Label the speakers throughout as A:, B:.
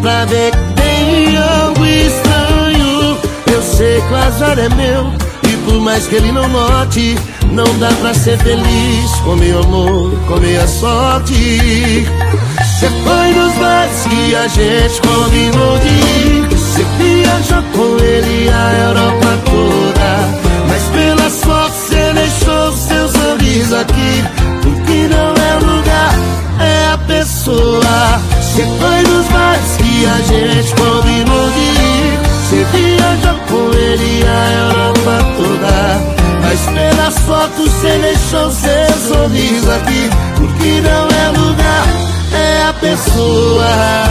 A: pra ver que tem algo estranho. Eu sei que o azar é meu, e por mais que ele não note, não dá pra ser feliz com meu amor, com minha sorte. Cê foi nos bares que a gente combinou de ir. Cê viajou com ele a Europa toda, mas pelas fotos cê deixou seu sorriso aqui. Porque não é o lugar, é a pessoa. Cê foi nos bares que a gente combinou de ir. Cê viajou com ele a Europa toda, mas pelas fotos cê deixou seu sorriso aqui. Porque não é lugar, é a pessoa.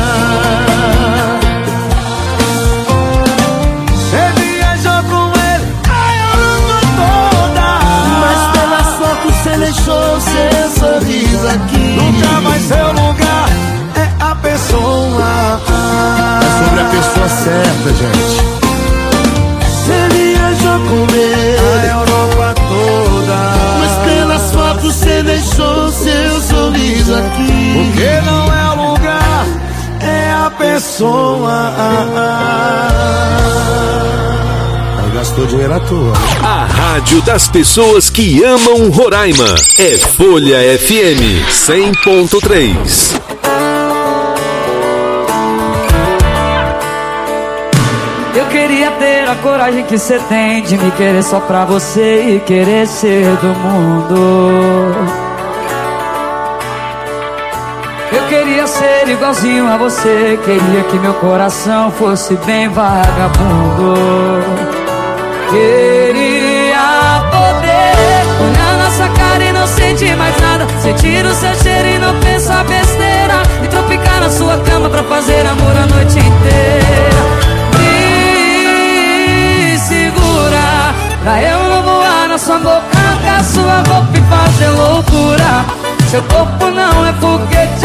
B: Cê viajou com ele a Europa toda,
A: mas pelas fotos cê deixou seu sorriso aqui.
B: nunca mais seu lugar, é a pessoa.
A: É sobre a pessoa certa, gente. Cê viajou com ele
B: A Europa toda,
A: mas pelas fotos cê deixou seu sorriso aqui.
B: porque não é o lugar, é a pessoa.
A: Aí gastou dinheiro à toa.
C: A rádio das pessoas que amam Roraima é Folha FM 100.3.
D: Eu queria ter a coragem que cê tem de me querer só pra você e querer ser do mundo. Eu queria ser igualzinho a você, queria que meu coração fosse bem vagabundo. Queria poder olhar nossa cara e não sentir mais nada, sentir o seu cheiro e não pensar besteira, e tropicar na sua cama pra fazer amor a noite inteira. Segura, pra eu não voar na sua boca, arrancar sua roupa e fazer loucura. Seu corpo não é foguete,